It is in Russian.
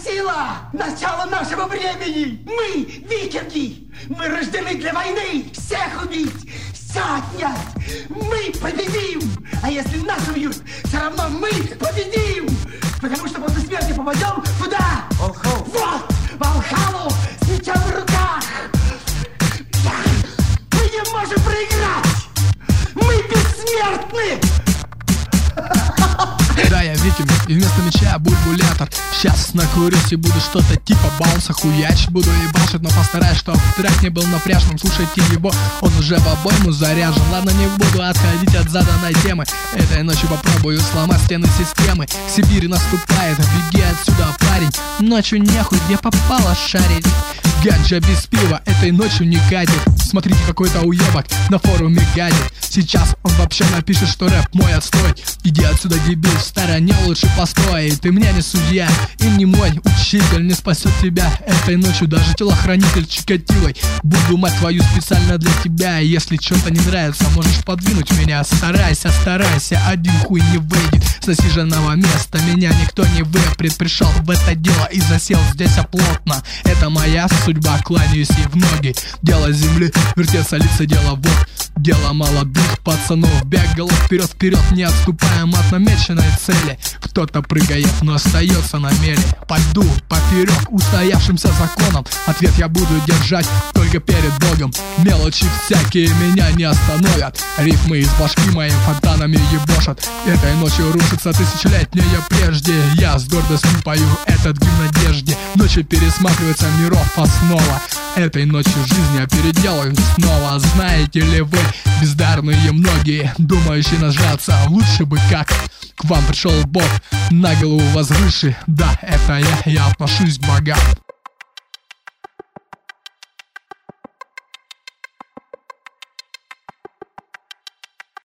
сила, начало нашего времени. Мы викинги, мы рождены для войны, всех убить, все отнять. Мы победим, а если нас убьют, все равно мы победим. Потому что после смерти попадем куда? Волхов. Вот, Волхову с мечом в руках. Мы не можем проиграть, мы бессмертны. Да, я викинг, и вместо меча бульбулятор. Сейчас накурюсь и буду что-то типа баунса хуячить. Буду ебашить, но постараюсь, чтоб трек не был напряжным. Слушайте его, он уже в обойму заряжен. Ладно, не буду отходить от заданной темы. Этой ночью попробую сломать стены системы. Сибирь наступает, беги отсюда, парень. Ночью нехуй, где попало шарить. Гаджа без пива этой ночью не катит. Смотрите, какой-то уебок на форуме гадит. Сейчас он вообще напишет, что рэп мой отстой. Иди отсюда, дебил, в стороне лучше постой. Ты мне не судья и не мой учитель. Не спасет тебя этой ночью даже телохранитель Чикатилой. Буду, мать твою, специально для тебя. Если что-то не нравится, можешь подвинуть меня. Старайся, старайся, один хуй не выйдет с насиженного места. Меня никто не выпрет. Пришел в это дело и засел здесь оплотно. Это моя судьба, кланяюсь ей в ноги. Дело земли, вертеться лица, дело вот. Дело молодых пацанов, бегал вперед, не отступая от намеченной цели. Кто-то прыгает, но остается на мели. Пойду поперек устоявшимся законам. Ответ я буду держать только перед Богом. Мелочи всякие меня не остановят. Рифмы из башки моим фонтанами ебошат. Этой ночью рушится тысячелетнее прежде. Я с гордостью пою этот гимн надежде. Ночью пересматривается миров основа. Этой ночью жизнь я переделаю снова. Знаете ли вы, бездарные многие, думающие нажраться, лучше бы как к вам пришел Бог, на голову возвыше. Да, это я отношусь к богам.